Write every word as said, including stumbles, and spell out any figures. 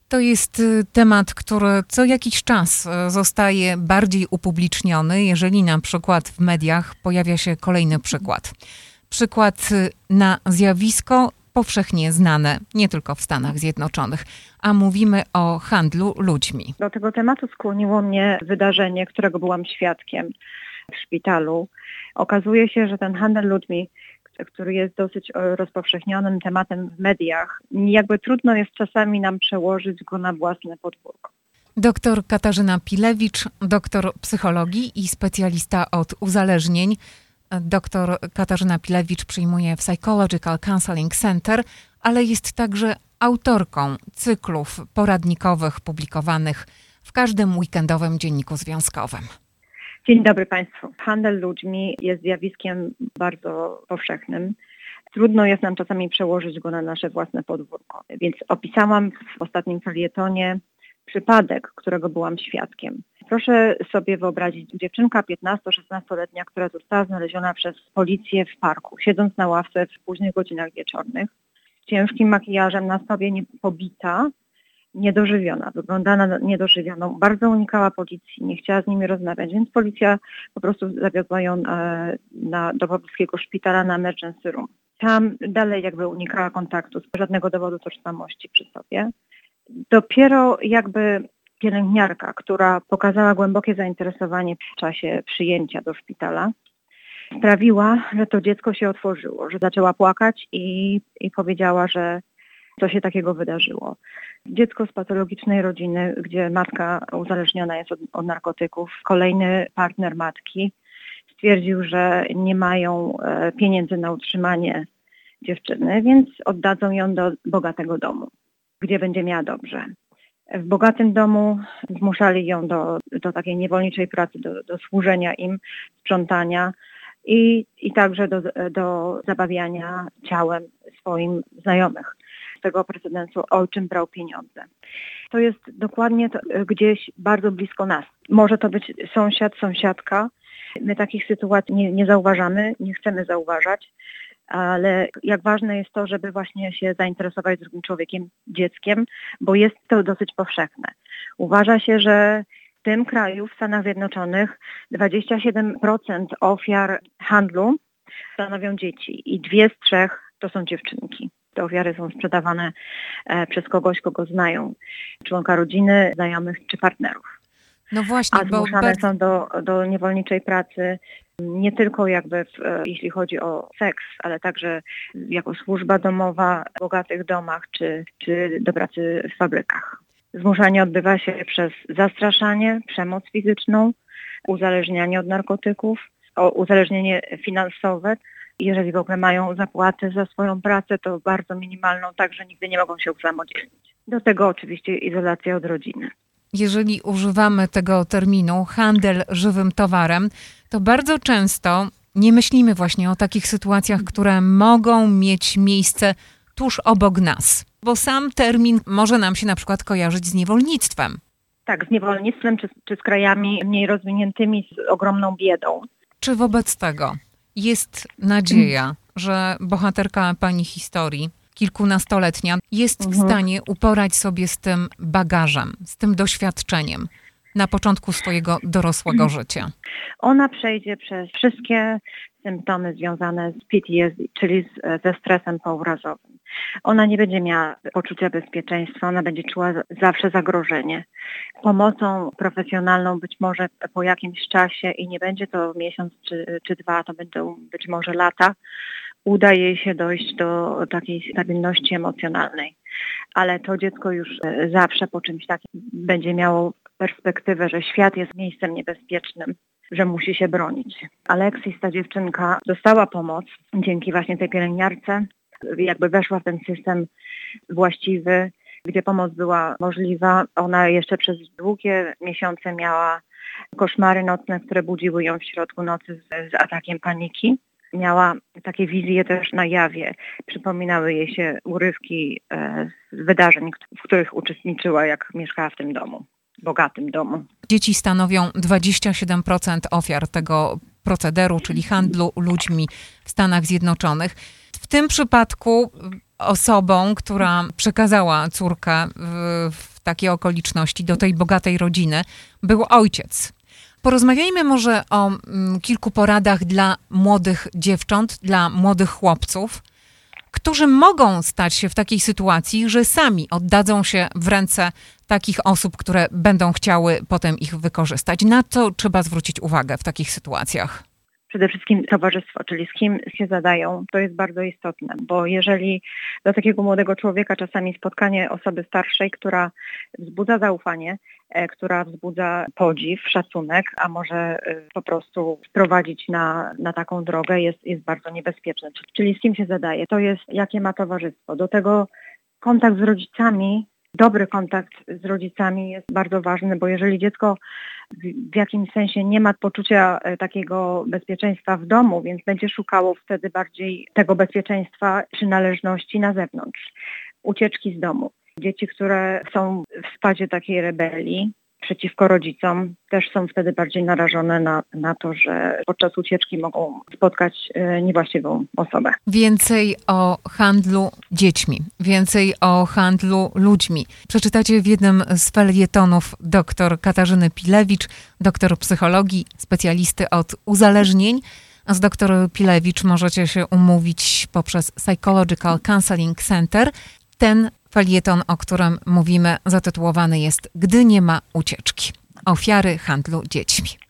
To jest temat, który co jakiś czas zostaje bardziej upubliczniony, jeżeli na przykład w mediach pojawia się kolejny przykład. Przykład na zjawisko powszechnie znane, nie tylko w Stanach Zjednoczonych, a mówimy o handlu ludźmi. Do tego tematu skłoniło mnie wydarzenie, którego byłam świadkiem w szpitalu. Okazuje się, że ten handel ludźmi, który jest dosyć rozpowszechnionym tematem w mediach, jakby trudno jest czasami nam przełożyć go na własne podwórko. Doktor Katarzyna Pilewicz, doktor psychologii i specjalista od uzależnień. Doktor Katarzyna Pilewicz przyjmuje w Psychological Counseling Center, ale jest także autorką cyklów poradnikowych publikowanych w każdym weekendowym dzienniku związkowym. Dzień dobry Państwu. Handel ludźmi jest zjawiskiem bardzo powszechnym. Trudno jest nam czasami przełożyć go na nasze własne podwórko. Więc opisałam w ostatnim felietonie przypadek, którego byłam świadkiem. Proszę sobie wyobrazić, dziewczynka piętnasto-szesnastoletnia, która została znaleziona przez policję w parku, siedząc na ławce w późnych godzinach wieczornych, z ciężkim makijażem na sobie, nie, pobita, niedożywiona, wyglądała na niedożywioną, bardzo unikała policji, nie chciała z nimi rozmawiać, więc policja po prostu zawiozła ją e, na, do pobliskiego szpitala na emergency room. Tam dalej jakby unikała kontaktu, żadnego dowodu tożsamości przy sobie. Dopiero jakby pielęgniarka, która pokazała głębokie zainteresowanie w czasie przyjęcia do szpitala, sprawiła, że to dziecko się otworzyło, że zaczęła płakać i, i powiedziała, że co się takiego wydarzyło. Dziecko z patologicznej rodziny, gdzie matka uzależniona jest od, od narkotyków, kolejny partner matki stwierdził, że nie mają e, pieniędzy na utrzymanie dziewczyny, więc oddadzą ją do bogatego domu, gdzie będzie miała dobrze. W bogatym domu zmuszali ją do, do takiej niewolniczej pracy, do, do służenia im, sprzątania i, i także do, do zabawiania ciałem swoim znajomych. Z tego precedensu ojczym brał pieniądze. To jest dokładnie to, gdzieś bardzo blisko nas. Może to być sąsiad, sąsiadka. My takich sytuacji nie, nie zauważamy, nie chcemy zauważać, ale jak ważne jest to, żeby właśnie się zainteresować drugim człowiekiem, dzieckiem, bo jest to dosyć powszechne. Uważa się, że w tym kraju, w Stanach Zjednoczonych, dwadzieścia siedem procent ofiar handlu stanowią dzieci i dwie z trzech to są dziewczynki. Te ofiary są sprzedawane e, przez kogoś, kogo znają, członka rodziny, znajomych czy partnerów. No właśnie, A zmuszane bo... są do, do niewolniczej pracy nie tylko jakby w, e, jeśli chodzi o seks, ale także jako służba domowa w bogatych domach czy, czy do pracy w fabrykach. Zmuszanie odbywa się przez zastraszanie, przemoc fizyczną, uzależnianie od narkotyków, o uzależnienie finansowe. Jeżeli w ogóle mają zapłatę za swoją pracę, to bardzo minimalną, także nigdy nie mogą się usamodzielnić. Do tego oczywiście izolacja od rodziny. Jeżeli używamy tego terminu handel żywym towarem, to bardzo często nie myślimy właśnie o takich sytuacjach, które mogą mieć miejsce tuż obok nas. Bo sam termin może nam się na przykład kojarzyć z niewolnictwem. Tak, z niewolnictwem czy, czy z krajami mniej rozwiniętymi, z ogromną biedą. Czy wobec tego jest nadzieja, że bohaterka pani historii, kilkunastoletnia, jest w stanie uporać sobie z tym bagażem, z tym doświadczeniem na początku swojego dorosłego życia? Ona przejdzie przez wszystkie symptomy związane z P T S D, czyli z, ze stresem pourazowym. Ona nie będzie miała poczucia bezpieczeństwa, ona będzie czuła zawsze zagrożenie. Pomocą profesjonalną być może po jakimś czasie i nie będzie to miesiąc czy, czy dwa, to będą być może lata, uda jej się dojść do takiej stabilności emocjonalnej. Ale to dziecko już zawsze po czymś takim będzie miało perspektywę, że świat jest miejscem niebezpiecznym, że musi się bronić. Aleksis, ta dziewczynka, dostała pomoc dzięki właśnie tej pielęgniarce, jakby weszła w ten system właściwy, gdzie pomoc była możliwa. Ona jeszcze przez długie miesiące miała koszmary nocne, które budziły ją w środku nocy z, z atakiem paniki. Miała takie wizje też na jawie. Przypominały jej się urywki e, z wydarzeń, w których uczestniczyła, jak mieszkała w tym domu, bogatym domu. Dzieci stanowią dwadzieścia siedem procent ofiar tego procederu, czyli handlu ludźmi w Stanach Zjednoczonych. W tym przypadku osobą, która przekazała córkę w, w takie okoliczności, do tej bogatej rodziny był ojciec. Porozmawiajmy może o mm, kilku poradach dla młodych dziewcząt, dla młodych chłopców, którzy mogą stać się w takiej sytuacji, że sami oddadzą się w ręce takich osób, które będą chciały potem ich wykorzystać. Na co trzeba zwrócić uwagę w takich sytuacjach? Przede wszystkim towarzystwo, czyli z kim się zadają, to jest bardzo istotne, bo jeżeli do takiego młodego człowieka czasami spotkanie osoby starszej, która wzbudza zaufanie, e, która wzbudza podziw, szacunek, a może e, po prostu wprowadzić na, na taką drogę jest, jest bardzo niebezpieczne. Czyli z kim się zadaje, to jest jakie ma towarzystwo. Do tego kontakt z rodzicami, dobry kontakt z rodzicami jest bardzo ważny, bo jeżeli dziecko w jakimś sensie nie ma poczucia takiego bezpieczeństwa w domu, więc będzie szukało wtedy bardziej tego bezpieczeństwa, przynależności na zewnątrz. Ucieczki z domu. Dzieci, które są w spadzie takiej rebelii przeciwko rodzicom, też są wtedy bardziej narażone na, na to, że podczas ucieczki mogą spotkać niewłaściwą osobę. Więcej o handlu dziećmi, więcej o handlu ludźmi. Przeczytacie w jednym z felietonów dr Katarzyny Pilewicz, doktor psychologii, specjalisty od uzależnień. A z dr Pilewicz możecie się umówić poprzez Psychological Counseling Center. Ten felieton, o którym mówimy, zatytułowany jest „Gdy nie ma ucieczki. Ofiary handlu dziećmi”.